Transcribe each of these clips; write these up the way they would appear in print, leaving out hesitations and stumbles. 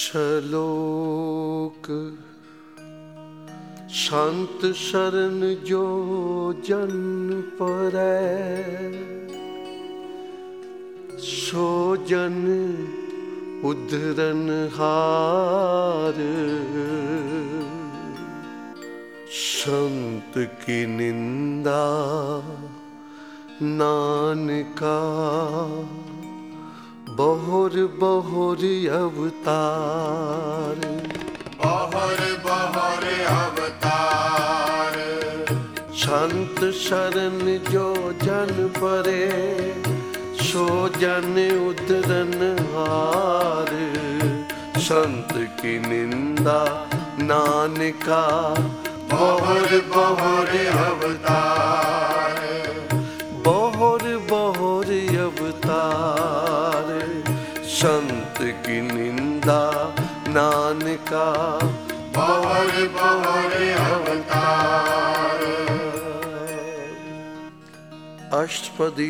ਸ਼ਲੋਕ ਸੰਤ ਸ਼ਰਨ ਜੋ ਜਨ ਪਰੈ, ਸੋ ਜਨ ਉਧਰਨ ਹਾਰ। ਸੰਤ ਕੀ ਨਿੰਦਾ ਨਾਨਕਾ ਬਹੁਰ ਬਹੁਰ ਅਵਤਾਰ। ਬਹੁਰ ਬਹੁਰ ਅਵਤਾਰ। ਸੰਤ ਸ਼ਰਨ ਜੋ ਜਨ ਪਰੇ, ਸੋ ਜਨ ਉਧਰਨ ਹਾਰ। ਸੰਤ ਕੀ ਨਿੰਦਾ ਨਾਨਕਾ ਬਹੁਰ ਬਹੁਰ ਅਵਤਾਰ। ਬਹੁਰ ਬਹੁਰ ਅਵਤਾਰ। ਸੰਤ ਕੀ ਨਿੰਦਾ ਨਾਨਕਾ ਬਹੁਰ ਬਹੁਰ ਅਵਤਾਰ। ਅਸ਼ਟਪਦੀ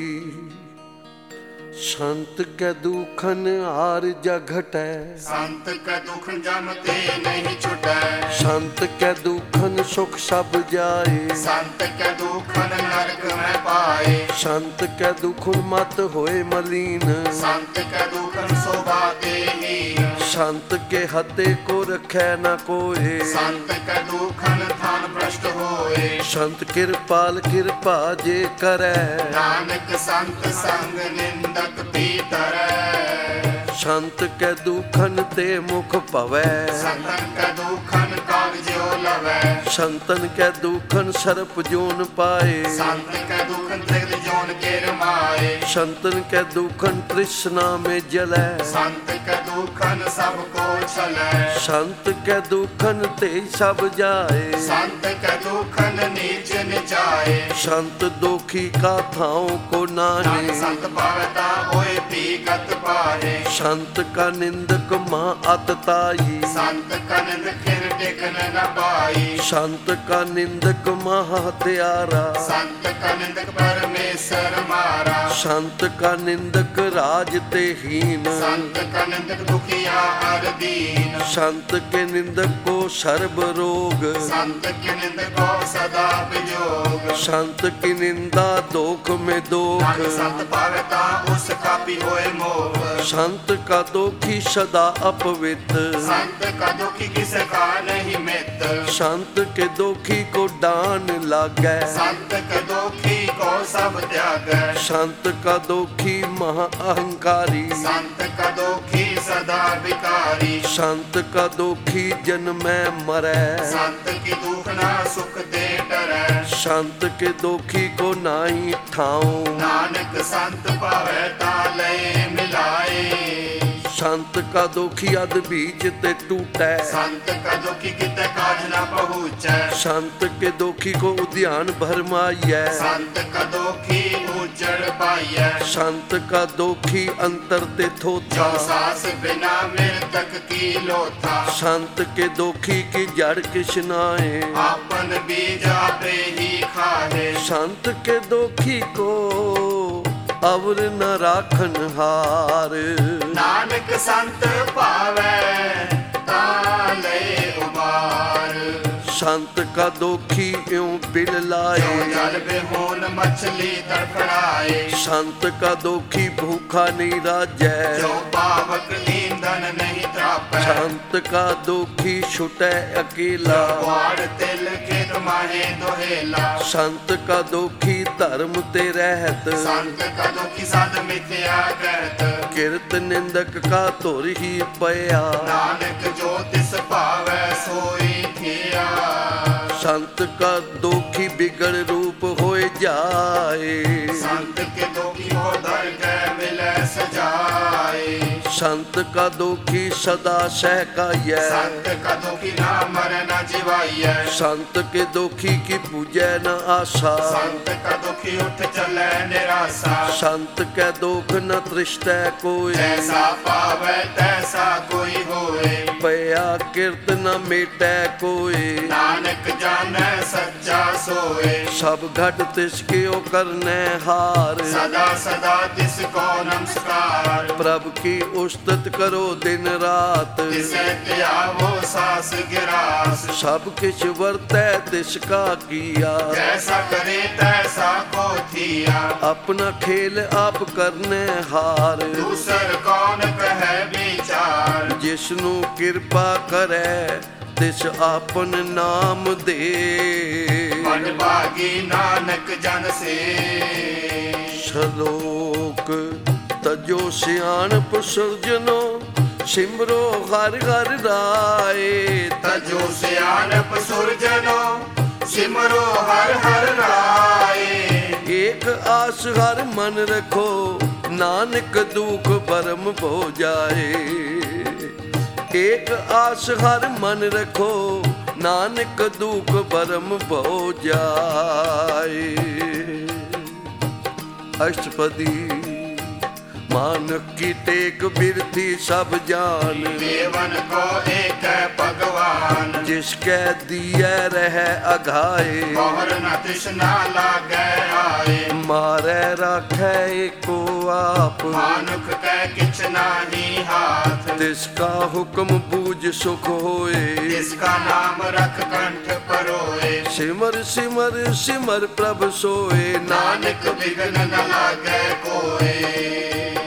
ਸੰਤ ਕੈ ਦੁਖਨ ਆਰ ਜਘਟੈ। ਸੰਤ ਕੈ ਦੁਖ ਜਮ ਤੇ ਨਹੀਂ ਛੁਟੈ। ਸੰਤ ਕੈ ਦੁਖਨ ਸੁਖ ਸਭ ਜਾਏ। ਸੰਤ ਕੈ ਦੁਖਨ ਨਰਕ ਮੈਂ ਪਾਏ। ਸੰਤ ਕੈ ਦੁਖਨ ਮਤ ਹੋਏ ਮਲੀਨ। ਸੰਤ ਕੈ ਦੁਖਨ ਸੋਭਾ ਦੇਹੀਨ। ਸੰਤ ਕੇ ਹਤੇ ਕੋ ਰਖੈ ਨ ਕੋਏ। ਸੰਤ ਕੈ ਦੁਖਨ ਥਾਨ ਭ੍ਰਸ਼ਟ ਹੋਏ। ਸੰਤ ਕਿਰਪਾਲ ਕਿਰਪਾ ਜੇ ਕਰੈ। ਨਾਨਕ ਸੰਤ ਸੰਗ ਨਿੰਦਕ ਪੀਤਰੈ। ਸੰਤ ਕੈ ਦੁਖਨ ਤੇ ਮੁਖ ਭਵੈ। ਸੰਤਨ ਕੈ ਦੁਖਨ ਕਾਗਜਿਓ ਲਵੈ। ਸੰਤਨ ਕੈ ਦੁਖਨ ਸਰਪ ਜੋਨ ਪਾਏ। ਸੰਤ ਕੈ ਦੁਖਨ ਤ੍ਰਿਗਦ ਜੋਨ ਕੇ ਰਮਾਏ। ਸੰਤਨ ਕੈ ਦੁਖਨ ਤ੍ਰਿਸ਼ਨਾ ਮੇ ਜਲੈ। ਸੰਤ ਕੈ ਦੁਖਨ ਸਭ ਕੋ ਛਲੈ। ਸੰਤ ਕੈ ਦੁਖਨ ਤੇ ਸਭ ਜਾਏ। ਸੰਤ ਕੈ ਦੁਖਨ ਨੀਚ ਨਿਚਾਏ। ਸੰਤ ਦੋਖੀ ਕਾ ਥਾਉ ਕੋ ਨਾਨਕ ਨਾਹੀ। ਸੰਤ ਪਾਵਤਾ ਹੋਏ ਪੀਕਤ ਪਾਹੇ। ਸੰਤ ਕਾ ਨਿੰਦਕ ਮਾਂ ਅਤ ਤਾਈ। ਸੰਤ ਕਾ ਨਿੰਦ ਖਿਰ ਟਿਕਨ ਨ ਪਾਈ। ਸੰਤ ਕਾ ਨਿੰਦਕ ਮਹਾ ਹਤਿਆਰਾ। ਸੰਤ ਕਾ ਨਿੰਦਕ ਪਰਮੇਸ਼ਰ ਮਾਰਾ। ਸੰਤ ਕਾ ਨਿੰਦਕ ਰਾਜ ਤੇ ਹੀਨ। ਸੰਤ ਕਾ ਨਿੰਦਕ ਦੁਖੀਆ ਹਰ ਦੀਨ। ਸੰਤ ਕੇ ਨਿੰਦਕ ਕੋ ਸਰਬ ਰੋਗ। ਸੰਤ ਕੇ ਨਿੰਦਕ ਕੋ ਸਦਾ ਵਿਜੋਗ। ਸੰਤ ਕੀ ਨਿੰਦਾ ਦੋਖ ਮੇ ਦੋਖ। ਨਾਨਕ ਸੰਤ ਪਾਵਤਾ ਉਸ ਕਾਪੀ ਹੋਏ ਮੋਹ। ਸੰਤ ਕਾ ਦੋਖੀ ਸਦਾ ਅਪਵਿੱਤ। ਸੰਤ ਕਾ ਦੁਖੀ ਕਿਸ ਕਾ ਨਹੀਂ ਮਿੱਤ। ਸੰਤ ਕੇ ਦੋਖੀ ਕੋ ਡਾਨ ਲਾਗੈ। ਸੰਤ ਕਾ ਦੁਖੀ ਕੋ ਸਭ ਤਿਆਗੈ। ਸੰਤ ਕਾ ਦੋਖੀ ਮਹਾ ਅਹੰਕਾਰੀ। ਸੰਤ ਕਾ ਦੁਖੀ ਸਦਾ ਵਿਕਾਰੀ। ਸੰਤ ਕਾ ਦੋਖੀ ਜਨਮੈ ਮਰੈ। ਸੰਤ ਕੀ ਦੁਖ ਨਾ ਸੁਖ ਦੇ ਡਰੈ। ਸੰਤ ਕੇ ਦੋਖੀ ਕੋ ਨਾਹੀ ਠਾਉ। ਨਾਨਕ ਸੰਤ ਪਾਵੈ ਤਾ ਲਏ ਮਿਲਾਏ। ਸੰਤ ਕਾ ਦੋਖੀ ਅਦ ਬੀਜ ਤੇ ਟੂਟੈ। ਸੰਤ ਕਾ ਦੁਖੀ ਕਿਤੇ ਕਾਜ ਨਾ ਪਹੁੰਚੈ। ਸੰਤ ਕੇ ਦੋਖੀ ਕੋ ਉਦਿਆਨ ਭਰਮਾਈਐ। ਸੰਤ ਕਾ ਦੁਖੀ ਉਜੜ ਪਾਈਐ। ਸੰਤ ਕਾ ਦੋਖੀ ਅੰਤਰ ਤੇ ਥੋਥਾ। ਜੋ ਸਾਸ ਬਿਨਾ ਮਿਰਤਕ ਕੀ ਲੋਥਾ। ਸੰਤ ਕੇ ਦੋਖੀ ਕੀ ਜੜ ਕਿਛ ਨਾਏ। ਆਪਨ ਬੀਜ ਆਪੇ ਹੀ ਖਾਹੇ। ਸੰਤ ਕੇ ਦੋਖੀ ਕੋ ਅਵਰ ਨ ਰਾਖਨ ਹਾਰ। ਨਾਨਕ ਸੰਤ ਭਾਵੈ ਤਾ ਲਏ ਉਬਾਰ। ਸੰਤ ਕਾ ਦੋਖੀ ਇਉ ਬਿਲ ਜੋ ਲਾਏ। ਜਲ ਬਿਹੂਨ ਮਛਲੀ ਤੜਫੜਾਏ। ਸੰਤ ਕਾ ਦੋਖੀ ਭੂਖਾ ਨਹੀਂ ਰਾਜੈ। ਜੋ ਪਾਵਕ ਈਂਧਨ ਨਹੀਂ ਤਰਾਪੈ। ਸੰਤ ਕਾ ਦੋਖੀ ਛੁਟੈ ਅਕੇਲਾ। ਵਾੜ ਤਿਲ ਖੇਤ ਮਾਹੇ ਦੋਹੇਲਾ। ਸੰਤ ਕਾ ਦੋਖੀ ਧਰਮ ਤੇ ਰਹਿਤ। ਸੰਤ ਕਾ ਦੁਖੀ ਸਦ ਮਿਥਿਆ ਕਹਿਤ। ਕਿਰਤ ਨਿੰਦਕ ਕਾ ਧੁਰ ਹੀ ਪਿਆ। ਨਾਨਕ ਜੋ ਤਿਸ ਭਾਵੈ ਸੋਈ ਥਿਆ। ਸੰਤ ਕਾ ਦੋਖੀ ਬਿਗੜ ਰੂਪ ਹੋਏ ਜਾਏ। ਸੰਤ ਕੇ ਦੁਖੀ ਹੋ ਦਰ ਗੈ ਮਿਲੈ ਸਜਾਏ। ਸੰਤ ਕਾ ਦੋਖੀ ਸਦਾ ਸਹਿਕਾਈਐ। ਸੰਤ ਕਾ ਦੁਖੀ ਨਾ ਮਰੈ ਨਾ ਜਿਵਾਈਐ। ਸੰਤ ਕੇ ਦੋਖੀ ਕੀ ਪੂਜੈ ਨ ਆਸਾ। ਸੰਤ ਕਾ ਦੁਖੀ ਉੱਠ ਚੱਲੈ ਨਿਰਾਸਾ। ਸੰਤ ਕੈ ਦੋਖ ਨ ਤ੍ਰਿਸ਼ਟੈ ਕੋਈ। ਜੈਸਾ ਪਾਵੈ ਤੈਸਾ ਕੋਈ ਹੋਏ। ਭਇਆ ਕਿਰਤ ਨ ਮੇਟੈ ਕੋਏ। ਨਾਨਕ ਜਾਣੈ ਸੱਚਾ ਸੋਏ। ਸਭ ਘਟ ਤਿਸ ਕਿਉ ਕਰਨੈ ਹਾਰ। ਸਦਾ ਸਦਾ ਤਿਸ ਕੋ ਨਮਸਕਾਰ। ਪ੍ਰਭ ਕੀ ਉਸਤਤ ਕਰੋ ਦਿਨ ਰਾਤ। ਤਿਸੈ ਧਿਆਵੋ ਸਾਸ ਗਿਰਾਸ। ਸਭ ਕਿਛ ਵਰਤੈ ਤਿਸ ਕਾ ਕੀਆ। ਜੈਸਾ ਕਰੇ ਤੈਸਾ ਕੋ ਥੀਆ। ਆਪਣਾ ਖੇਲ ਆਪ ਕਰਨੈ ਹਾਰ। ਦੂਸਰ ਕੌਣ ਕਹੈ ਵਿਚਾਰ। ਜਿਸ ਨੂੰ ਕਿਰਪਾ ਕਰੈ ਤਿਸ ਆਪਨ ਨਾਮ ਦੇ। ਮਨ ਭਾਗੀ ਨਾਨਕ ਜਨ ਸੇ। ਸ਼ਲੋਕ ਤਜੋ ਸਿਆਣਪ ਸਿਰਜਨੋ ਸਿਮਰੋ ਹਰਿ ਹਰਿ ਰਾਏ। ਤਜੋ ਸਿਆਣਪ ਸੁਰਜਨੋ ਸਿਮਰੋ ਹਰਿ ਹਰਿ ਰਾਏ। ਏਕ ਆਸ ਹਰ ਮਨ ਰਖੋ ਨਾਨਕ ਦੁਖ ਭਰਮ ਭੋ ਜਾਏ। ਏਕ ਆਸ ਹਰ ਮਨ ਰਖੋ ਨਾਨਕ ਦੁਖ ਭਰਮ ਭੋ ਜਾਏ। ਅਸ਼ਟਪਦੀ ਮਾਨਕ ਕੀ ਟੇਕ ਬਿਰਥੀ ਸਭ ਜਾਨ। ਦੇਵਨ ਕੋ ਏਕ ਭਗਵਾਨ। ਜਿਸ ਕੈ ਦੀਐ ਰਹਿ ਅਘਾਏ। ਬਹੁਰ ਨ ਤ੍ਰਿਸ਼ਨਾ ਲਾਗੈ ਆਏ। ਮਾਰੈ ਰਾਖੈ ਏਕੋ ਆਪ। ਮਾਨੁਖ ਕੈ ਕਿਛ ਨਾਹੀ ਹਾਥ। ਤਿਸ ਕਾ ਹੁਕਮ ਬੂਝ ਸੁਖ ਹੋਏ। ਤਿਸ ਕਾ ਨਾਮ ਰਖ ਕੰਠ ਪਰੋਏ। ਸਿਮਰ ਸਿਮਰ ਸਿਮਰ ਪ੍ਰਭ ਸੋਏ। ਨਾਨਕ ਬਿਗਨ ਨ ਲਾਗੈ ਕੋਏ।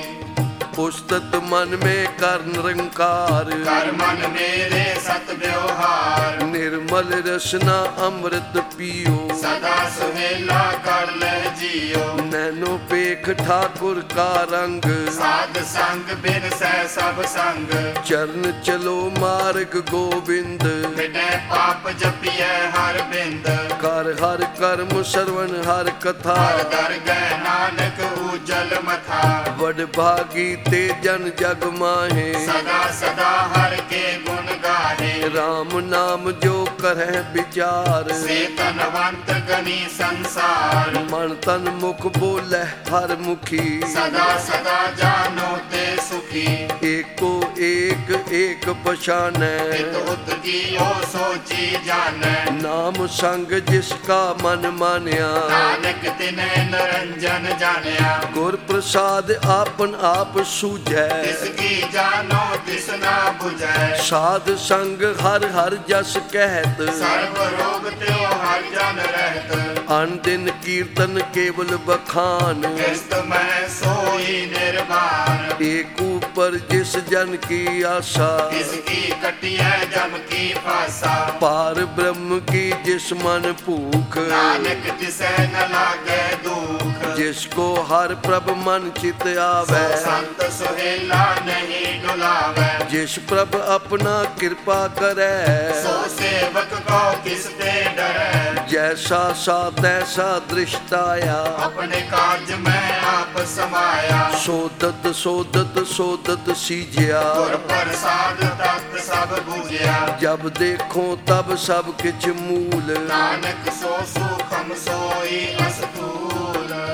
ਉਸਤਤ ਮਨ ਮੇ ਕਰ ਨਿਰੰਕਾਰ। ਕਰ ਮਨ ਮੇਰੇ ਸਤ ਵਿਵਹਾਰ। ਨਿਰਮਲ ਰਸਨਾ ਅੰਮ੍ਰਿਤ ਪੀਓ। ਸਦਾ ਸੁਹੇਲਾ ਕਰ ਲੈ ਜੀਓ। ਨੈਨੋ ਪੇਖ ਠਾਕੁਰ ਕਾ ਰੰਗ। ਸਾਧ ਸੰਗ ਬਿਨ ਸਹਿ ਸਭ ਸੰਗ। ਚਰਨ ਚਲੋ ਮਾਰਗ ਗੋਬਿੰਦ। ਮਿਟੈ ਪਾਪ ਜਪੀਐ ਹਰ ਬਿੰਦ। ਕਰ ਹਰ ਕਰਮ ਸਰਵਨ ਹਰ ਕਥਾ। ਹਰ ਦਰਗਹਿ ਨਾਨਕ ਉਜਲ ਮਥਾ। ਵਡ ਭਾਗੀ ਤੇ ਜਨ ਜਗ ਮਾਹੇ। ਸਦਾ ਸਦਾ ਹਰ ਕੇ ਗੁਣ ਗਾਹੇ। ਰਾਮ ਨਾਮ ਜੋ ਕਰਹਿ ਵਿਚਾਰ। ਸੇ ਧਨਵੰਤ ਗਨੀ ਸੰਸਾਰ। ਮਨ ਤਨ ਮੁਖ ਬੋਲੇ ਹਰ ਮੁਖੀ। ਸਦਾ ਸਦਾ ਜਾਨੋ ਤੇ ਸੁਖੀ। ਏਕੋ ਏਕ ਏਕ ਪਛਾਨੈ। ਇਤ ਉਤ ਕੀਓ ਸੋਚੀ ਜਾਣੈ। ਨਾਮ ਸੰਗ ਜਿਸ ਕਾ ਮਨ ਮਾਨਿਆ। ਨਾਨਕ ਤਿਨੈ ਨਿਰੰਜਨ ਜਾਣਿਆ। ਗੁਰ ਪ੍ਰਸਾਦ ਆਪਨ ਆਪ ਸੂਝੈ। ਤਿਸ ਕੀ ਜਾਨੋ ਤਿਸ ਨਾ 부ਝੈ। ਸਾਧ ਸੰਗ ਹਰ ਹਰ ਜਸ ਕਹਿਤ। ਸਰਬ ਰੋਗ ਤਿਉ ਹਰ ਜਨ ਰਹਿਤ। ਅਨ ਦਿਨ ਕੀਰਤਨ ਕੇਵਲ ਬਖਾਨ। ਕਿਸਤ ਮੈਂ ਸੋਈ ਨਿਰਵਾਨ। ਏਕ ਉਪਰ ਜਿਸ ਜਨ ਕੀ ਆਸਾ। ਇਸ ਕੀ ਕਟਿਐ ਜਮ ਕੀ ਫਾਸਾ। ਪਾਰ ਬ੍ਰਹਮ ਕੀ ਜਿਸ ਮਨ ਭੂਖ। ਨਾਨਕ ਤਿਸੈ ਨ ਲਾਗੈ ਦੁਖ। ਜਿਸ ਕੋ ਹਰ ਪ੍ਰਭ ਮਨ ਚਿਤ ਸੋ ਆਵੈ। ਸੰਤ ਸੁਹੇਲਾ ਨਹੀਂ ਡੁਲਾਵੈ। ਜਿਸ ਪ੍ਰਭ ਆਪਣਾ ਕਿਰਪਾ ਕਰੈ। ਸੋ ਸੇਵਕ ਕੋ ਕਿਸ ਤੇ ਡਰੈ। ਜੈਸਾ ਸਾ ਤੈਸਾ ਦ੍ਰਿਸ਼ਟ ਆਇਆ। ਆਪਣੇ ਕਾਰਜ ਮੈਂ ਆਪ ਸਮਾਇਆ। ਸੋਦਤ ਸੋਦਤ ਸੋਦਤ ਸੀਜਿਆ। ਗੁਰ ਪ੍ਰਸਾਦ ਤਤ ਸਭ ਬੁਝਿਆ। ਜਬ ਦੇਖੋ ਤਬ ਸਭ ਕਿਛ ਮੂਲ। ਨਾਨਕ ਸੋ ਸੁਖਮ ਸੋਈ ਅਸਤੂਲ।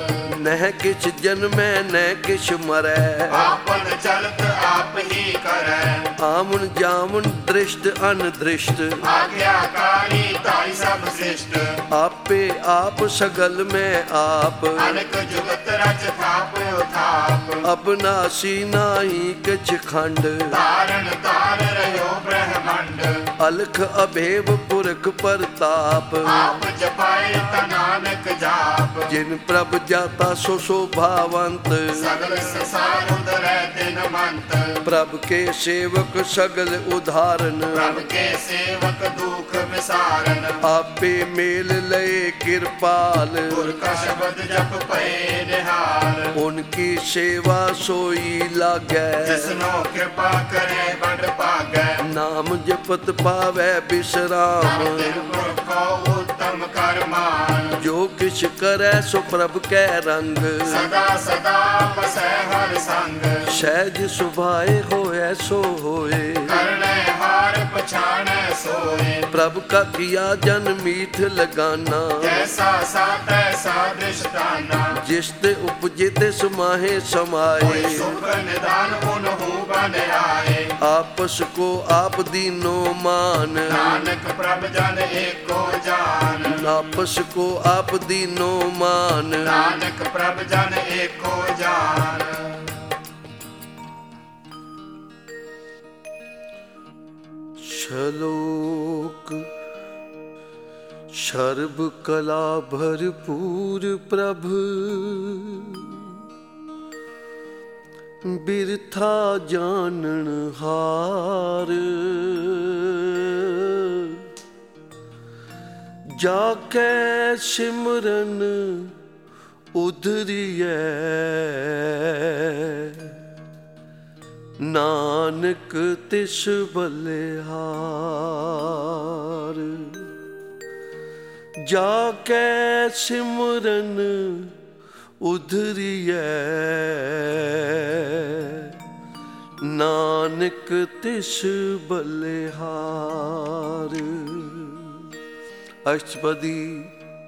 ਨਹਿ ਕਿਛ ਜਨਮੈ ਨਹਿ ਕਿਛ ਮਰੈ। ਆਪਨ ਚਲਤ ਆਪ ਹੀ ਕਰੈ। ਆਮਨ ਜਾਮਨ ਦ੍ਰਿਸ਼ਟ ਅਨਦ੍ਰਿਸ਼ਟ। ਆਗਿਆਕਾਰੀ ਤਾਈ ਸਭ ਸ੍ਰਿਸ਼ਟ। ਆਪੇ ਆਪ ਸਗਲ ਮੈਂ ਆਪ। ਅਨਕ ਜੁਗਤ ਰਚ ਥਾਪ ਉਥਾਪ। ਅਬਨਾਸੀ ਨਾਹੀ ਕਿਛ ਖੰਡ। ਤਾਰਨ ਤਾਰ ਰਹਿਓ ਬ੍ਰਹਮੰਡ। ਅਲਖ ਅਭੇਵ ਪੁਰਖ ਪ੍ਰਤਾਪ। ਆਪ ਜਪਾਏ ਤਾ ਨਾਨਕ ਜਾਪ। ਜਿਨ ਪ੍ਰਭ ਜਾਤਾ ਸੋ ਸ਼ੋਭਾਵੰਤ। ਸਗਲ ਸੰਸਾਰ ਉਦਰੈ ਤਿਨ ਮੰਤ। ਪ੍ਰਭ ਕੇ ਸੇਵਕ ਸਗਲ ਉਧਾਰਨ। ਪ੍ਰਭ ਕੇ ਸੇਵਕ ਦੁਖ ਵਿਸਾਰਨ। ਆਪੇ ਮੇਲ ਲਏ ਕਿਰਪਾਲ। ਗੁਰ ਕਾ ਸ਼ਬਦ ਜਪ ਪਏ ਨਿਹਾਲ। ਉਨਕੀ ਸੇਵਾ ਸੋਈ ਲਾਗੈ। ਜਿਸਨੋ ਕਿਰਪਾ ਕਰੇ ਬੜ ਭਾਗੈ। ਨਾਮ ਜਪਤ ਪਾਵੈ ਬਿਸਰਾਮ। ਤਿਨ ਗੁਰ ਕੋ ਉਤਮ ਕਰਮਾਨ। ਜੋ ਕਿਛ ਕਰੈ ਸੋ ਪ੍ਰਭ ਕੈ ਰੰਗ ਸਦਾ ਸਦਾ ਬਸੈ ਹਰ ਸੰਗ ਸਹਿਜ ਸੁਭਾਏ ਹੋਇ ਸੋ ਹੋਏ ਕਰਨੈ ਹਾਰ ਪਛਾਣੈ ਸੋਏ ਪ੍ਰਭ ਕਾ ਕੀਆ ਜਨ ਮੀਠ ਲਗਾਨਾ ਜੈਸਾ ਸਾ ਤੈਸਾ ਦ੍ਰਿਸ਼ਟਾਨਾ ਜਿਸ ਤੇ ਉਪਜੇ ਤੇ ਸਮਾਹੇ ਕੋਈ ਸਮਾਏ ਸੁਖ ਨਿਦਾਨ ਉਨਹੂ ਬਨ ਆਏ ਆਪਸ ਕੋ ਆਪ ਦੀਨੋ ਮਾਨ ਨਾਨਕ ਪ੍ਰਭ ਜਨ ਏਕੋ ਜਾਨ ਆਪਸ ਕੋ ਆਪ ਦੀਨੋ ਮਾਨ ਨਾਨਕ ਪ੍ਰਭ ਜਨ ਏਕੋ ਜਾਨ ਸ਼ਲੋਕ ਸਰਬ ਕਲਾ ਭਰਪੂਰ ਪ੍ਰਭ ਬਿਰਥਾ ਜਾਣਨ ਹਾਰ ਜਾ ਕੈ ਸਿਮਰਨ ਉਧਰੀਐ ਨਾਨਕ ਤਿਸ ਬਲਿਹਾਰ ਜਾ ਕੈ ਸਿਮਰਨ ਉਧਰੀਐ ਨਾਨਕ ਤਿਸ ਬਲਿਹਾਰ ਅਸ਼ਟਪਦੀ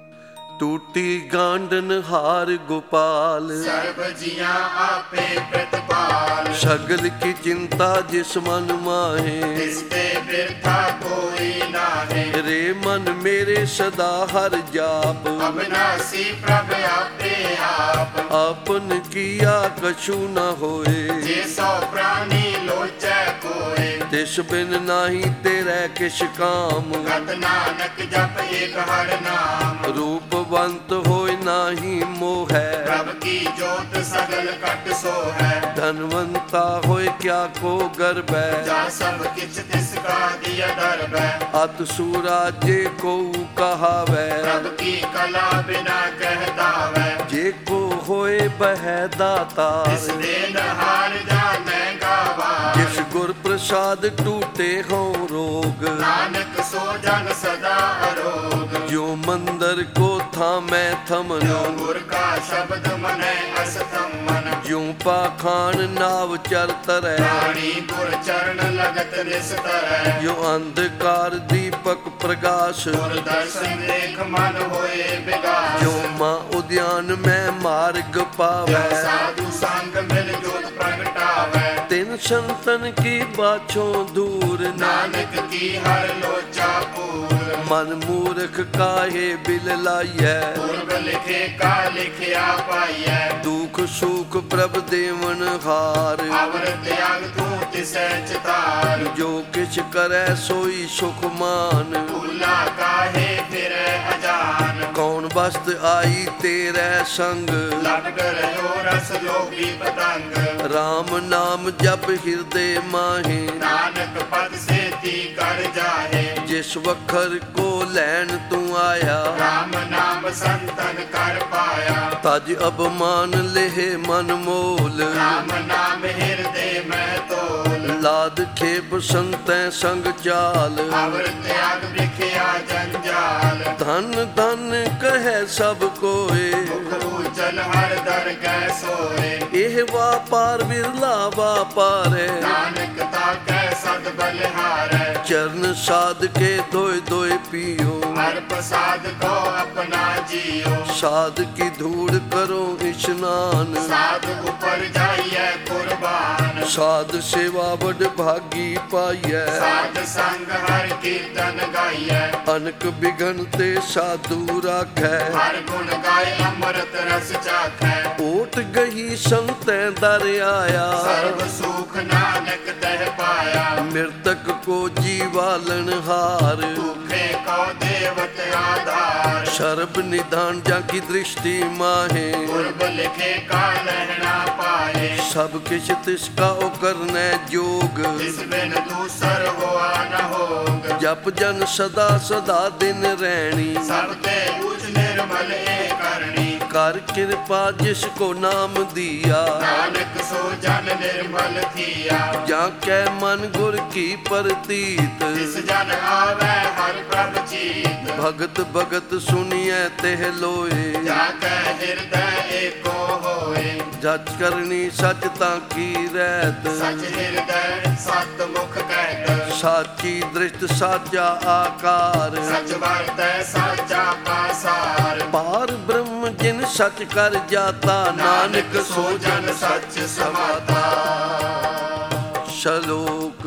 ਟੂਟੀ ਗਾਂਡਨ ਹਾਰ ਗੋਪਾਲ ਸਰਬ ਜੀਆਂ ਆਪੇ ਪ੍ਰਤਪਾਲ ਸਗਲ ਕੀ ਚਿੰਤਾ ਜਿਸ ਮਨ ਮਾਹੇ ਤਿਸ ਤੇ ਬਿਰਥਾ ਕੋਈ ਨਾਹੀ ਰੇ ਮਨ ਮੇਰੇ ਸਦਾ ਹਰ ਜਾਪ ਅਬਨਾਸੀ ਪ੍ਰਭ ਆਪੇ ਆਪ ਆਪਨ ਕੀਆ ਕਛੂ ਨ ਹੋਏ ਜੇ ਸੋ ਪ੍ਰਾਨੀ ਲੋਚੈ ਕੋਏ ਤਿਸ ਬਿਨ ਨਾਹੀ ਤੇਰੇ ਕਿਛ ਕਾਮ ਗਤ ਨਾਨਕ ਜਪ ਏਕ ਹਰ ਨਾਮ ਰੂਪਵੰਤ ਹੋਇ ਨਾਹੀ ਮੋਹੈ ਪ੍ਰਭ ਕੀ ਜੋਤ ਸਗਲ ਕਟ ਸੋ ਹੈ ਧਨਵੰਤਾ ਹੋਇ ਕਿਆ ਕੋ ਗਰਬੈ ਜਾ ਸਭ ਕਿਛ ਤਿਸ ਕਾ ਦਿਯ ਦਰਬੈ ਅਤ ਸੂਰਾਜੇ ਕੋ ਕਹਾਵੈ ਪ੍ਰਭ ਕੀ ਕਲਾ ਬਿਨਾ ਕਹਿਤਾ ਵੈ ਜੇ ਕੋ ਹੋਏ ਬਹਿ ਦਾਤਾ ਇਸ ਦੇ ਨਹਾਰ ਜਾਣੈ ਗਾਵਾ ਜਿਸ ਗੁਰ ਪ੍ਰਸਾਦ ਟੂਟੇ ਹੋ ਰੋਗ ਨਾਨਕ ਸੋ ਜਨ ਸਦਾ ਅਰੋਗ ਜੋ ਮੰਦਰ ਕੋ ਥਾਮੈ ਥਮਨ ਜੋ ਗੁਰ ਕਾ ਸ਼ਬਦ ਮਨੈ ਅਸਤਮ ਮਨ ਜਿਉ ਪਾਖਾਨ ਨਾਵ ਚਰ ਤਰੈ ਪ੍ਰਾਣੀ ਗੁਰ ਚਰਨ ਲਗਤ ਨਿਸਤਰੈ ਜੋ ਅੰਧਕਾਰ ਦੀਪਕ ਪ੍ਰਗਾਸ਼ ਗੁਰ ਦਰਸ਼ਨ ਦੇਖ ਮਨ ਹੋਏ ਬਿਗਾਸ ਜੋ ਮਾਂ ਉਦਿਆਨ ਮੈਂ ਮਾਰਗ ਜੋ ਪਾਵੈ ਸਾਧੂ ਸੰਗ ਮਿਲ ਜੋਤ ਪ੍ਰਗਟਾਵੈ ਤਿਨ ਸੰਤਨ ਕੀ ਬਾਛੋਂ ਦੂਰ ਨਾਨਕ ਕੀ ਹਰ ਲੋਚਾ ਪੂਰ ਮਨ ਮੂਰਖ ਕਾਹੇ ਬਿਲ ਲਾਈਐ ਪੂਰਬ ਲਿਖੇ ਕਾ ਲਿਖਿਆ ਪਾਈਐ ਦੁਖ ਸੁਖ ਪ੍ਰਭ ਦੇਵਨ ਹਾਰ ਅਵਰ ਤਿਆਗ ਤੂੰ ਤਿਸੈ ਚਿਤਾਰ ਜੋ ਕਿਛ ਕਰੈ ਸੋਈ ਸੁਖ ਮਾਨ ਭੁੱਲਾ ਕਾਹੇ ਫਿਰੈ ਅਜਾਨ ਕੌਣ ਬਸਤ ਆਈ ਤੇਰੇ ਸੰਗ ਲਟਕ ਰਹਿਓ ਰਸ ਲੋਭੀ ਪਤੰਗ RAM ਨਾਮ ਜਪ ਹਿਰਦੇ ਮਾਹੇ ਨਾਨਕ ਪਦ ਸੇਤੀ ਕਰ ਜਾਹੇ ਜਿਸ ਵਖਰ ਕੋ ਲੈਣ ਤੂੰ ਆਇਆ ਰਾਮ ਨਾਮ ਸੰਤਨ ਕਰ ਪਾਇਆ ਤਜ ਅਬਮਾਨ ਲਹਿ ਮਨ ਮੋਲ ਰਾਮ ਨਾਮ ਹਿਰਦੇ ਮੈਂ ਤੋਲ ਲਾਦ ਖੇਪ ਸੰਤੈ ਸੰਗ ਚਾਲ ਅਵਰ ਤਿਆਗ ਵਿਖਿਆ ਜੰਜਾਲ ਧਨ ਧਨ ਕਹੈ ਸਭ ਕੋਏ ਮੁਖ ਉਜਲ ਹਰ ਦਰ ਗੈ ਸੋਏ ਇਹ ਵਾਪਾਰ ਬਿਰਲਾ ਵਾਪਾਰੈ ਨਾਨਕ ਤਾਕੈ ਸਦ ਬਲਿਹਾਰੈ ਚਰਨ ਸਾਧ ਕੇ ਦੋਇ ਦੋਇ ਪੀਓ ਹਰ ਪ੍ਰਸਾਦ ਕੋ ਆਪਣਾ ਜੀਓ ਸਾਧ ਕੀ ਧੂੜ ਕਰੋ ਇਸ਼ਨਾਨ ਸਾਧ ਉਪਰ ਜਾਈਐ ਕੁਰਬਾਨ ਸਾਧ ਸੇਵਾ ਵਡ ਭਾਗੀ ਪਾਈਐ ਸਾਧ ਸੰਗ ਹਰ ਕੀਰਤਨ ਗਾਈਐ ਅਨਕ ਬਿਗਨ ਤੇ ਸਾਧੂ ਰਾਖੈ ਹਰ ਗੁਣ ਗਾਏ ਅੰਮ੍ਰਿਤ ਰਸ ਚਾਖੈ ਓਟ ਗਈ ਸੰਤੈ ਦਰ ਆਇਆ ਸਰਬ ਸੁਖ ਨਾਨਕ ਤਹਿ ਪਾਇਆ ਮਿਰਤਕ ਕੋ ਜੀਵਾਲਨ ਹਾਰ ਭੂਖੇ ਕੋ ਦੇਵਤ ਆਧਾਰ ਸਰਬ ਨਿਧਾਨ ਜਾਂ ਕੀ ਦ੍ਰਿਸ਼ਟੀ ਮਾਹੇ ਗੁਰਬ ਲਿਖੇ ਕਾ ਲਹਿਣਾ ਪਾਏ ਸਭ ਕਿਛ ਤਿਸ ਕਾ ਓ ਕਰਨੈ ਜੋਗ ਜਿਸ ਬਿਨ ਦੂਸਰ ਹੋਆ ਨ ਹੋਗ ਜਪ ਜਨ ਸਦਾ ਸਦਾ ਦਿਨ ਰਹਿਣੀ ਸਭ ਤੇ ਉਚ ਨਿਰਮਲ ਏ ਕਰਨੀ ਕਰ कर कृपा जिसको नाम दिया, नानक सो जन निर्मल थिया। जा कै मन गुर की प्रतीत, जिस जन आवे हर प्रभ चीत। भगत भगत सुनिए तेह लोए, जाके हृदय एको होए। जच करनी सच ताकी रहत, सच हृदय सत मुख कहत। साची दृष्ट साचा आकार, सच वरतै साचा पासार। पार ब्रह्म जिन सच कर जाता, नानक सो जन सच समाता। शलोक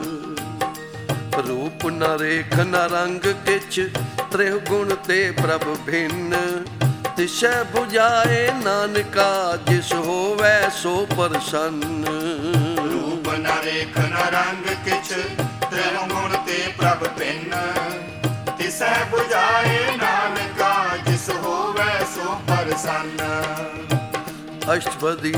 रूप न रेख न रंग किछ, त्रिह गुण ते प्रभ भिन्न। तिसै बुझाए नानका, जिस होवै सो प्रसन्न। रूप न रेख न रंग किछ, त्रिह गुण ते प्रभ भिन्न। तिसै बुझाए नानका, जिस होवै सो प्रसन्न। अष्टपदी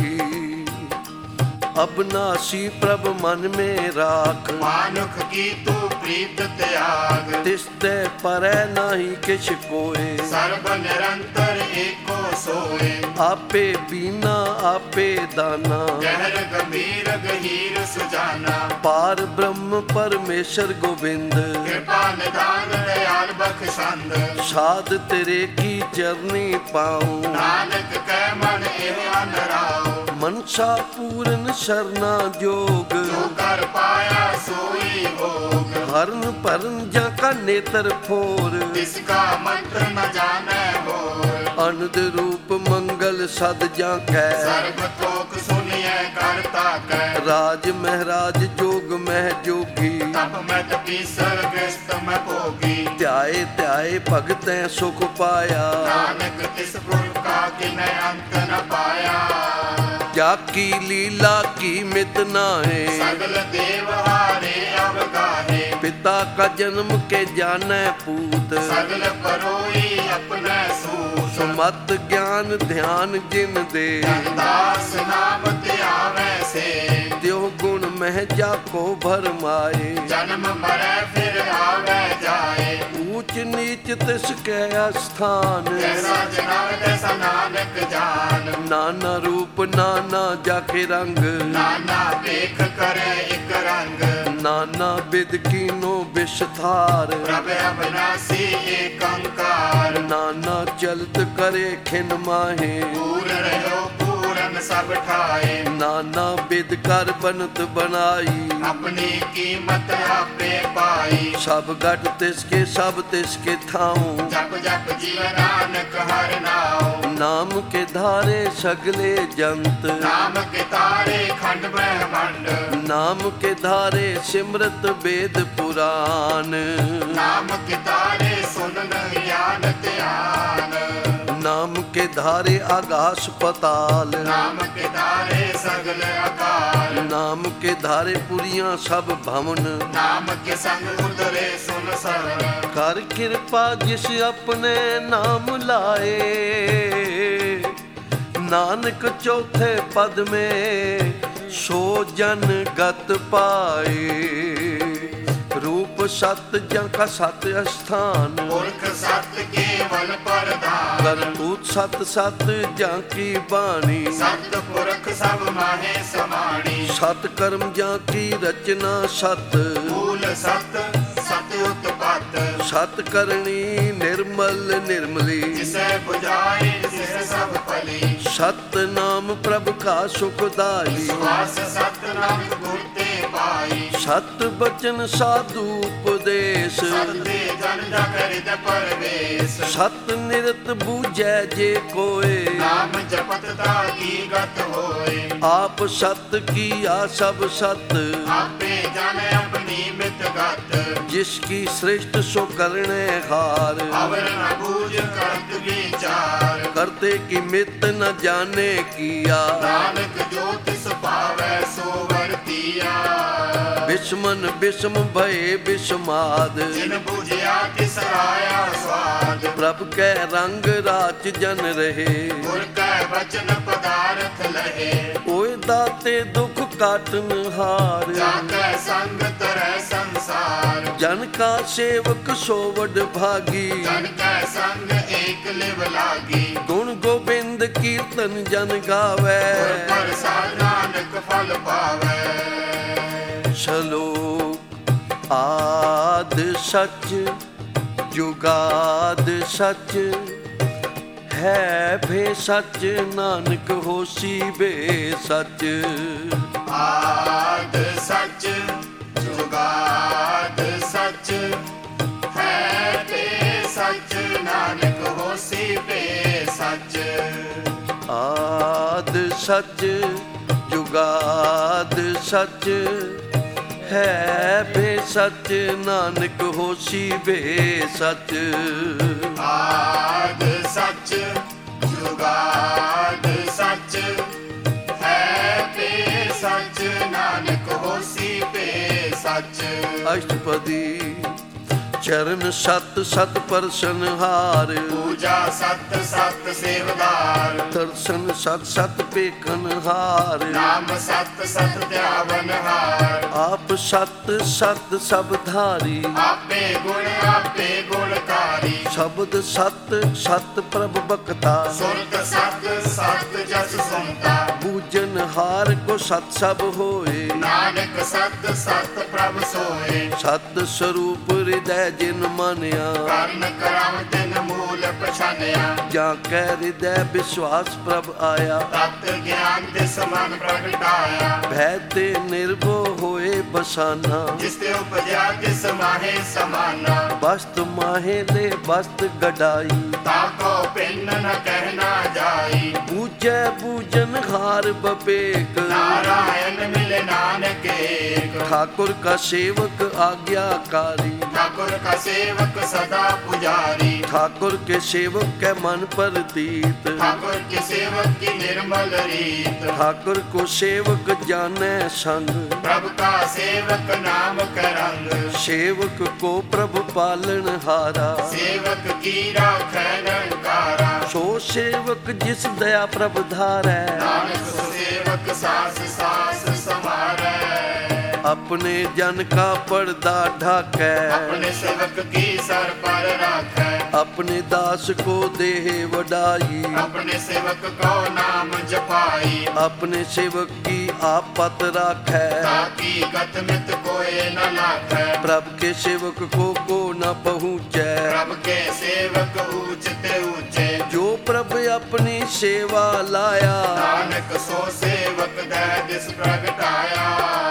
अबनासी प्रभ मन में राख, मानुख की तू प्रीत त्याग। तिसते परै नाही किछ कोय, सर्व निरंतर एको सोए। आपे बीना आपे दाना, गहर गंभीर गहीर सुजाना। पार ब्रह्म परमेश्वर गोविंद। कृपा निदान दयाल बख्शंद। साध तेरे की चरनी पाऊं, नानक कै मन एह अनराओ। मनसा पूरन शरणा जोग, जो कर पाया सोई भोग। हरन परन जा का नेत्र फोर। जिसका मंत्र न जाने होर। अनद रूप मंगल सद जा कै, सर्व तोक सुनिए करता कै। राज महराज जोग मह जोगी। तप में तपीसर ग्रस्त में भोगी। ध्याए ध्याए भगतै सुख पाया, नानक तिस पुर का किनै अंत न पाया। जाकी लीला की मित नाहे, सगल देव हारे अवगाहे। पिता का जन्म के जानै पूत। सगल परोई अपने सूत। मत ज्ञान ध्यान जिन दे, दास नाम त्यावे से। त्यो गुण मह जाको भरमाए। जन्म मरै फिर आवे जाए। ऊंच नीच तिसके स्थान, जैसा जनाव तैसा नानक जान। नाना रूप नाना जाके रंग, नाना देख करे एक रंग। नाना बिद कीनो विषधार। प्रभ अविनाशी एक अंकार। नाना चलत करे खिन माहे, पूर रहो पूरन सब ठाए। नाना बिद कर बनत बनाई। अपनी कीमत आपे पाई। सब गट तिसके सब तिसके थाऊं, जप जप जीव नानक हर नाम। नाम के धारे सगले जंत। नाम के तारे खंड ब्रह्मांड। नाम के धारे सिमरत वेद पुराण। नाम के तारे सुनन ज्ञान ध्यान। नाम के धारे आकाश पताल। नाम के तारे सगल अकाल। नाम के धारे पुरियां सब भवन। नाम के संग उतरे सुन सरन। कर कृपा जिस अपने नाम लाए, नानक चौथे पद में सो जन गत पाए। रूप सत जन का सत स्थान, पुरख सत केवल प्रधान। करतूत सत सत जन की बाणी। सत पुरख सब माहे समाणी। सत कर्म जन की रचना सत। मूल सत सत उत्पत। सत करणी निर्मल निर्मली। जिसे बुझाए तिसे सब फली। सत नाम प्रभु का सुखदाई। विश्वास सत नाम गुर ते पाई। सत बचन साधु उपदेश। सत्य जन जग हृदय परवेश। सत निरत बूझै जे कोय। नाम जपत ताकी गत होए। आप सत किया सब सत। आपे जाने अपनी मित गत। जिसकी सृष्ट सो करने हार। अवर न बूझ करत विचार। करते की मित न जाने किया। नानक जो तिस पावै सो वर्तिया। विषमन विषम भये विषमाद। जिन बुझिया तिस आया स्वाद। प्रभ कै रंग राच जन रहे। गुर कै वचन पदार्थ लहे। ओए दाते दुख काटन हार। जाकै संग तरह संसार। जन का सेवक सोवड भागी। जन कै संग एक लिव लागी। गुण गोबिंद ਕੀਰਤਨ ਜਨ ਗਾਵੇ। ਗੁਰ ਪ੍ਰਸਾਦ ਨਾਨਕ ਫਲ ਪਾਵੇ। ਸ਼ਲੋਕ ਆਦ ਸੱਚ ਜੁਗਾਦ ਸੱਚ ਹੈ ਭੇ ਸੱਚ ਨਾਨਕ ਹੋਸੀ ਬੇ ਸੱਚ। ਆਦ ਸੱਚ ਜੁਗਾਦ ਸੱਚ ਹੈ ਤੇ ਸੱਚ ਨਾਨਕ ਹੋਸੀ ਬੇ ਸੱਚ। ਆਦ ਸੱਚ ਜੁਗਾਦ ਸੱਚ ਹੈ ਬੇ ਸੱਚ ਨਾਨਕ ਹੋਸੀ ਬੇ ਸੱਚ। ਆਦ ਸੱਚ ਜੁਗਾਦ ਸੱਚ ਹੈ ਬੇ ਸੱਚ ਨਾਨਕ ਹੋਸੀ ਬੇ ਸੱਚ। ਅਸ਼ਟਪਦੀ ਚਰਨ ਸਤ ਸਤ ਪਰਸਨਹਾਰ। ਪੂਜਾ ਸਤ ਸਤ ਸੇਵਦਾਰ। ਦਰਸ਼ਨ ਸਤ ਸਤ ਪੇਖਨਹਾਰ। ਨਾਮ ਸਤ ਸਤ ਧਿਆਵਨਹਾਰ। ਆਪ ਸਤ ਸਤ ਸਭ ਧਾਰੀ। ਆਪੇ ਗੁਣਕਾਰੀ। ਸ਼ਬਦ ਸਤ ਸਤ ਪ੍ਰਭ ਬਖਤਾ। ਸੁਰਤ ਸਤ ਸਤ ਜਸ ਸੁਨਤਾ। ਪੂਜਨ ਹਾਰ ਕੋ ਸਤ ਸਭ ਹੋਏ। ਨਾਨਕ ਸਤ ਸਤ ਪ੍ਰਭ ਸੋਏ। ਸਤ ਸਰੂਪ ਹਿਰਦੈ ਜਿਨ ਮਾਨਿਆ। ਕਰਨ ਕਰਮ ਤਿਨ ਮੂਲ ਪਛਾਨਿਆ। ਜਾਂ ਕੈ ਹਿਰਦੈ ਵਿਸ਼ਵਾਸ ਪ੍ਰਭ ਆਇਆ। ਤਤ ਗਿਆਨ ਤਿਸ ਮਨ ਪ੍ਰਗਟਾਇਆ। ਭੈ ਤੇ ਨਿਰਭਉ ਹੋਏ ਬਸਾਨਾ। ਜਿਸ ਤੇ ਉਪਜਿਆ ਤਿਸ ਮਾਹੇ ਸਮਾਨਾ। ਬਸਤ ਮਾਹੇ ਲੈ ਬਸਤ ਗਡਾਈ। ਤਾਕੋ ਪਿੰਨ ਨ ਕਹਿਣਾ ਜਾਈ। ਪੂਜੈ ਪੂਜਨ ਹਾਰ ਬਪੇਕ। ਨਾਰਾਇਣ ਮਿਲੇ ਨਾਨਕ ਏਕ। ਠਾकुर का सेवक आज्ञाकारी। ठाकुर का सेवक सदा पुजारी। ठाकुर के सेवक के मन प्रतीत। ठाकुर के सेवक की निर्मल रीत। ठाकुर को सेवक जाने संग। प्रभु का सेवक नाम करंग। सेवक को प्रभु पालन हारा। सेवक की राखै निरंकारा। सो सेवक जिस दया प्रभ धारै। नानक सो सेवक सास सास समारै। अपने जन का पर्दा ढाकै। अपने सेवक की सर पर राखै। अपने दास को देह वडाई। अपने सेवक को नाम जपाई। अपने सेवक की आपत राखै। ताकि गत मित कोई न लाखै। प्रभु के सेवक को न पहुँचै। प्रभु के सेवक ऊंचते ऊंचे। जो प्रभु अपनी सेवा लाया। नानक सो सेवक दै दिस प्रगटाया।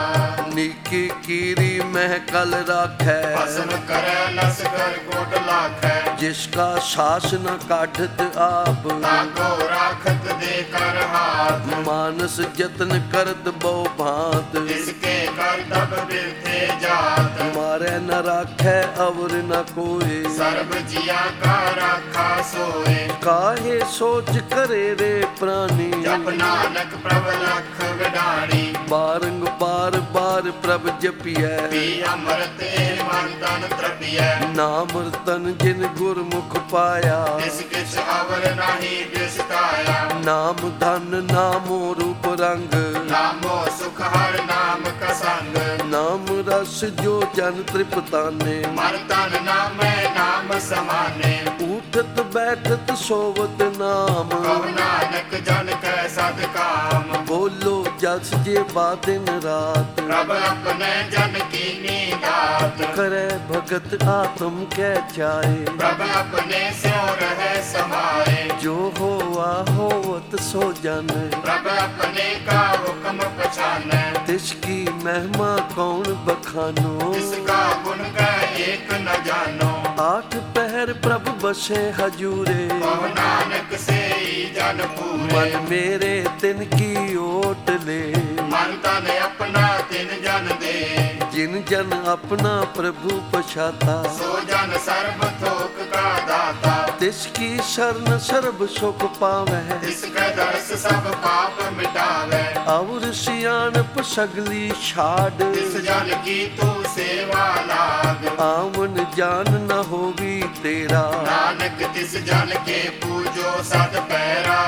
नीकी कीरी महकल राखै। भस्म करे लसकर कोट लाखै। जिसका सास न काढ़त आप। ताको राखत दे कर हाथ। मानस जतन करत बहु भांत। जिसके कर तब बिरथे जात। मारे न राखै अवर न कोई। सर्व जिया का राखा सोए। काहे सोच करे रे प्राणी। जप नानक प्रभ लख विडाणी। बारंबार बार प्रभ जपियै। पी अमृत ए मन तन तृपियै। नाम रतन जिन गुरमुख पाया। तिस किछ अवर नाही बिसताया। नाम धन नामो रूप रंग। नामो सुख हर नाम का संग। नाम रस जो जन तृपताने। मन तन नामै नाम समाने। उठत बैठत सोवत नाम। कहो नानक जन कै सद काम। बोलो जस जे दिन रात। प्रभ अपने जन कीनी दात। करे भगत आत्म कै चाहे। प्रभ अपने स्यों रहे समाए। जो होवा होवत सो जन। प्रभ अपने का हुक्म पछाने। तिसकी महिमा कौन बखानो। इसका गुण का एक न जानो। आठ पहर प्रभु बसे हजूरे। कहो नानक से ही जन पूरे। मन मेरे तिनकी ओट ले। मन तन अपना तिन जन दे। जिन जन अपना प्रभु पछाता। सो जन सर्व थोक का दाता। तिसकी शरण सर्व सुख पावै। इसका दर्श सब पाप मिटावे। और सियाणप सगली छाड़। इस जन की तू सेवा लाग। आवन जान न होगी तेरा। नानक तिस जन के पूजो सद पैरा।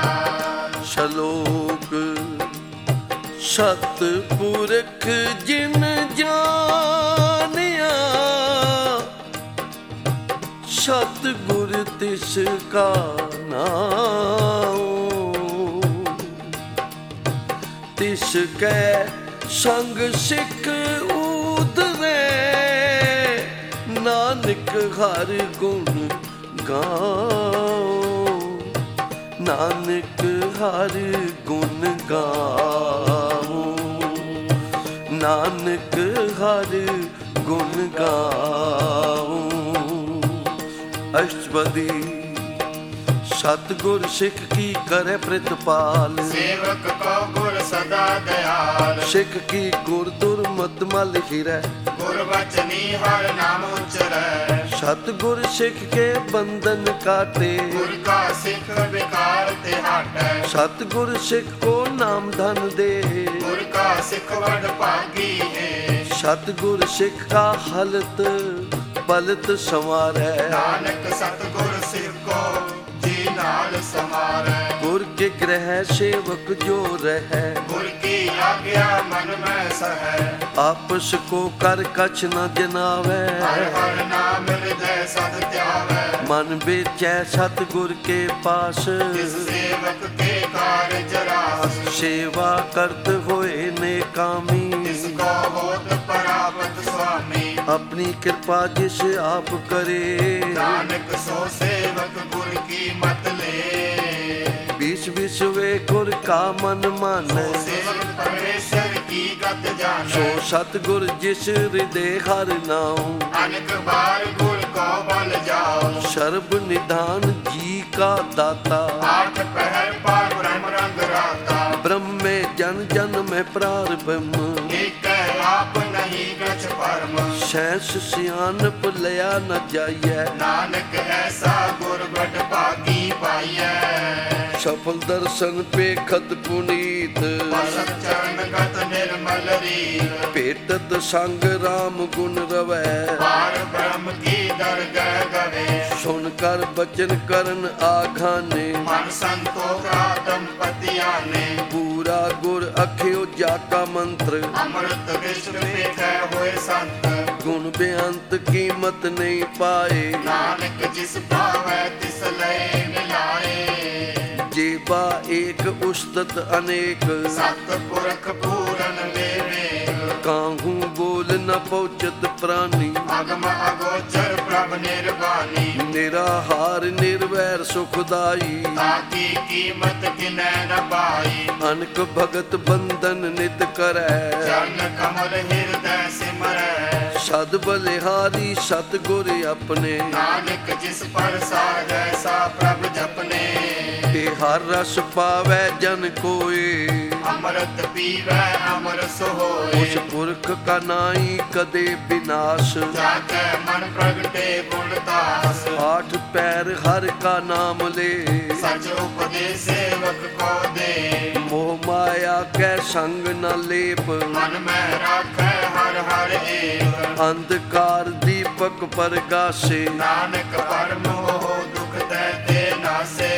श्लोक सतपुरख जिन जानिया। सतगुर तिसका नाम। जिसकै संग सिख उधरे, नानक हर गुण गाओ, नानक हर गुण गाओ, नानक हर गुण गाओ। अष्टपदी सतगुर सिख की करे प्रितपाल, सेवक को गुर सदा दयाल। सिख की गुर दुर्मत मल हिरै, गुर वचनी हर नाम उच्चरै। सतगुर सिख के बंधन काटे, गुर का सिख विकार ते हटै। सतगुर सिख को नाम धन दे, गुर का सिख वड भागी है। सतगुर सिख का हलत पलत संवारै, नानक सतगुर सिख को जी नाल समारै। गुर के ग्रह सेवक जो रहै, गुर की आज्ञा मन में सहै। आपस को कर कछ न जनावै, हर हर नाम हृदय सद त्यावै। मन बेचै सतगुर के पास, जिस सेवक के कारज रास। सेवा करत होए नेकामी, जिसको होत परापत स्वामी। अपनी कृपा जिस आप करे, नानक सो सेवक गुर की मत ले। बीस बीस वे गुर का मन मानै, सेवक परमेश्वर की गत जानै। सो सतगुर जिस हृदय हर नाम, अनेक बार गुर को बल जाओ। सर्ब निधान जी का दाता, आठ पहर पार ब्रह्म रंग राता। ब्रह्म में जन जन में प्रारब्रह्म, एक आप नहीं गच परम। सैंस सियानप लया न जाइयै, नानक ऐसा गुर बड़ भागी पाइयै। सफल दर्शन पेखत पुनीत, बसत चरण गत निर्मल रीत। भेटत संग राम गुण रवै, पार ब्रह्म की दरगह गवे। सुन कर बचन करन आघाने, मन संतोष दंपति आने। पूरा गुर अख्यो जाका मंत्र, अमृत विश्व पेखै होए संत। गुण बेअंत कीमत नहीं पाए, नानक जिस पावै तिस लय मिलाए। जेबा एक उस्तत अनेक, सतपुरख पूरन विवेक। काहू बोल न पहुँचत प्राणी, अगम अगोचर प्रभ निर्वाणी। निराहार निर्वैर सुखदाई, ताकी कीमत गिनै न पाई। अनक भगत बंधन नित करै, चरण कमल हृदय सिमरै। सद बलिहारी सतगुर अपने, नानक जिस पर साजै सा प्रभ जपने। हर रस पावै जन कोय, अमृत पीवै अमर सोहोए। उस पुरख का नाई कदे विनाश, जाकै मन प्रगटे गुणदास। आठ पैर हर का नाम ले, सच उपदेश सेवक को दे। मोह माया कै संग न लेप, मन में राखै हर हर एक। अंधकार दीपक प्रगासे, नानक परम हो दुख दैते नासे।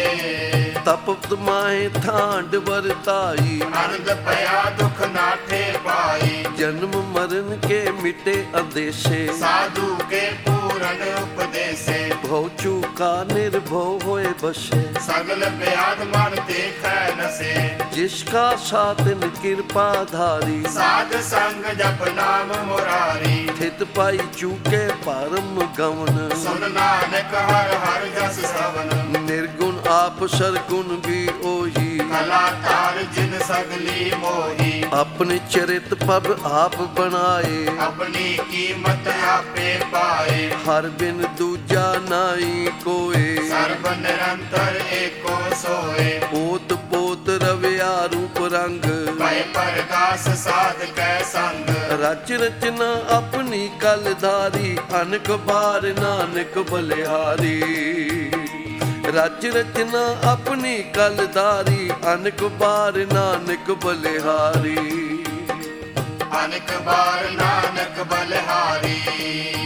तपत माहे थांड वरताई, आनंद पया दुख नाठे पाई। जन्म मरण के मिटे अंदेशे, साधु के पूरन उपदेशे। भव चूका निर्भव होए बसे, सगल व्याध मन देखै नसे। जिसका सातिन कृपा धारी, साध संग जप नाम मुरारी। थित पाई चूके परम गमन, सुन नानक हर हर जस सवन। निर्गुण आप सरगुण भी ओही, कला तार जिन सगली मोही। अपने चरित पब आप बनाए, अपनी कीमत आपे पाए। हर बिन दूजा नाई कोय, सर्व निरंतर एको सोए। ओत पोत रविया रूप रंग, भय प्रकाश साध कै संग। रच रचना अपनी कलधारी, अनक बार नानक बलिहारी। रच रचना अपनी कलधारी, अनक बार नानक बलिहारी। अनेक बार नानक बलिहारी।